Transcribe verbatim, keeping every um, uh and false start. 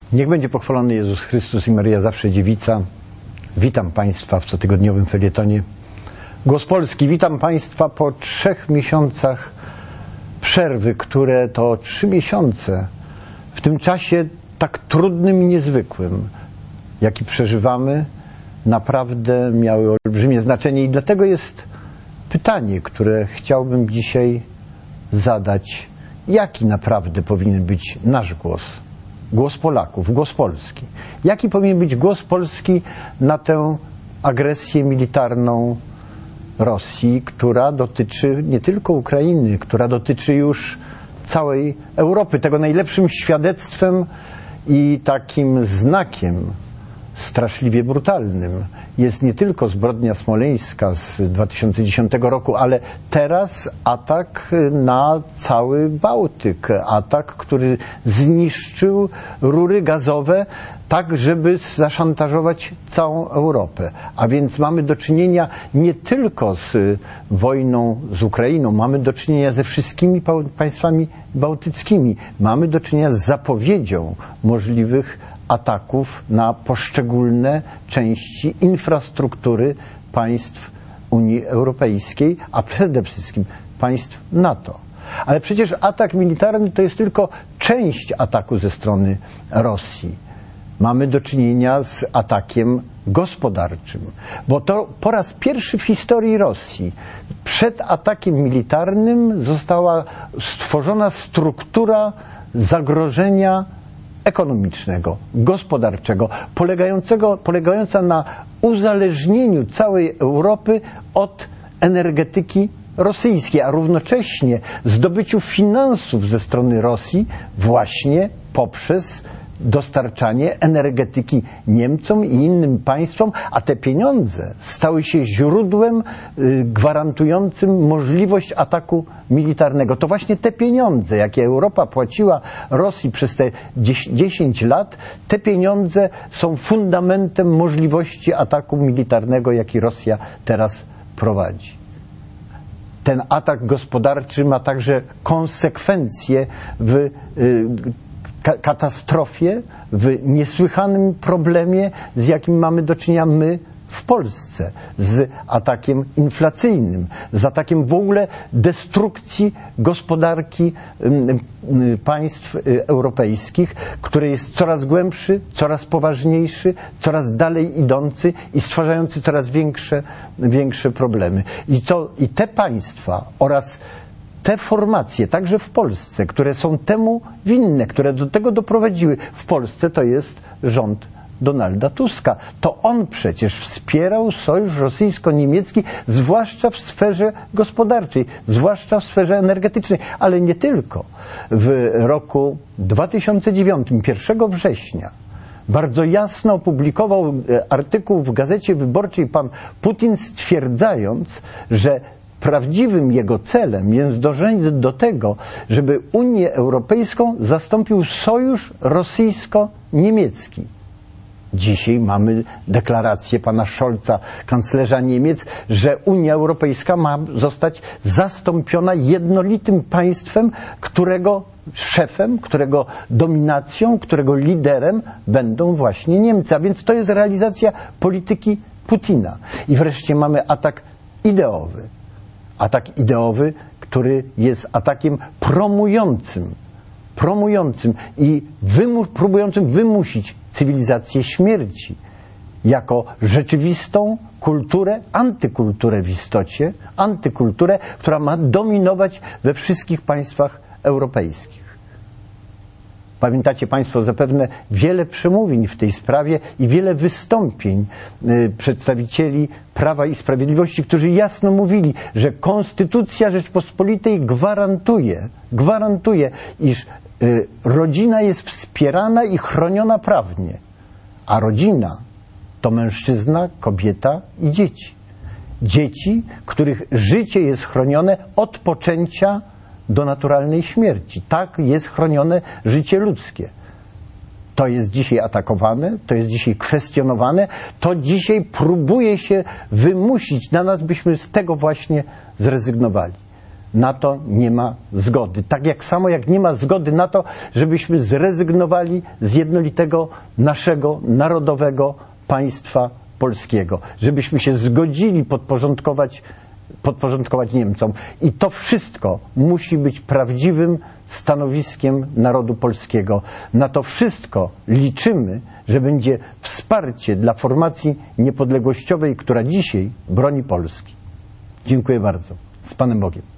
Niech będzie pochwalony Jezus Chrystus i Maryja zawsze dziewica. Witam Państwa w cotygodniowym felietonie Głos Polski. Witam Państwa po trzech miesiącach przerwy, które to trzy miesiące w tym czasie tak trudnym i niezwykłym, jaki przeżywamy, naprawdę miały olbrzymie znaczenie. I dlatego jest pytanie, które chciałbym dzisiaj zadać. Jaki naprawdę powinien być nasz głos? Głos Polaków, głos Polski. Jaki powinien być głos Polski na tę agresję militarną Rosji, która dotyczy nie tylko Ukrainy, która dotyczy już całej Europy. Tego najlepszym świadectwem i takim znakiem straszliwie brutalnym jest nie tylko zbrodnia smoleńska z dwa tysiące dziesiątego roku, ale teraz atak na cały Bałtyk. Atak, który zniszczył rury gazowe tak, żeby zaszantażować całą Europę. A więc mamy do czynienia nie tylko z wojną z Ukrainą, mamy do czynienia ze wszystkimi państwami bałtyckimi. Mamy do czynienia z zapowiedzią możliwych ataków na poszczególne części infrastruktury państw Unii Europejskiej, a przede wszystkim państw NATO. Ale przecież atak militarny to jest tylko część ataku ze strony Rosji. Mamy do czynienia z atakiem gospodarczym, bo to po raz pierwszy w historii Rosji przed atakiem militarnym została stworzona struktura zagrożenia ekonomicznego, gospodarczego, polegającego, polegająca na uzależnieniu całej Europy od energetyki rosyjskiej, a równocześnie zdobyciu finansów ze strony Rosji właśnie poprzez dostarczanie energetyki Niemcom i innym państwom, a te pieniądze stały się źródłem y, gwarantującym możliwość ataku militarnego. To właśnie te pieniądze, jakie Europa płaciła Rosji przez te dziesięć lat, te pieniądze są fundamentem możliwości ataku militarnego, jaki Rosja teraz prowadzi. Ten atak gospodarczy ma także konsekwencje w y, katastrofie, w niesłychanym problemie, z jakim mamy do czynienia my w Polsce, z atakiem inflacyjnym, z atakiem w ogóle destrukcji gospodarki państw europejskich, który jest coraz głębszy, coraz poważniejszy, coraz dalej idący i stwarzający coraz większe, większe problemy. I, to, i te państwa oraz te formacje, także w Polsce, które są temu winne, które do tego doprowadziły, w Polsce to jest rząd Donalda Tuska. To on przecież wspierał sojusz rosyjsko-niemiecki, zwłaszcza w sferze gospodarczej, zwłaszcza w sferze energetycznej, ale nie tylko. W roku dwa tysiące dziewiątym, pierwszego września, bardzo jasno opublikował artykuł w Gazecie Wyborczej pan Putin, stwierdzając, że prawdziwym jego celem jest dążenie do tego, żeby Unię Europejską zastąpił sojusz rosyjsko-niemiecki. Dzisiaj mamy deklarację pana Scholza, kanclerza Niemiec, że Unia Europejska ma zostać zastąpiona jednolitym państwem, którego szefem, którego dominacją, którego liderem będą właśnie Niemcy. A więc to jest realizacja polityki Putina. I wreszcie mamy atak ideowy. Atak ideowy, który jest atakiem promującym, promującym i wymu- próbującym wymusić cywilizację śmierci jako rzeczywistą kulturę, antykulturę w istocie, antykulturę, która ma dominować we wszystkich państwach europejskich. Pamiętacie Państwo zapewne wiele przemówień w tej sprawie i wiele wystąpień y, przedstawicieli Prawa i Sprawiedliwości, którzy jasno mówili, że Konstytucja Rzeczpospolitej gwarantuje, gwarantuje, iż y, rodzina jest wspierana i chroniona prawnie, a rodzina to mężczyzna, kobieta i dzieci. Dzieci, których życie jest chronione od poczęcia do naturalnej śmierci. Tak jest chronione życie ludzkie. To jest dzisiaj atakowane, to jest dzisiaj kwestionowane, to dzisiaj próbuje się wymusić na nas, byśmy z tego właśnie zrezygnowali. na to nie ma zgody. Tak jak samo jak nie ma zgody na to, żebyśmy zrezygnowali z jednolitego naszego narodowego państwa polskiego. Żebyśmy się zgodzili podporządkować, podporządkować Niemcom. I to wszystko musi być prawdziwym stanowiskiem narodu polskiego. Na to wszystko liczymy, że będzie wsparcie dla formacji niepodległościowej, która dzisiaj broni Polski. Dziękuję bardzo. Z Panem Bogiem.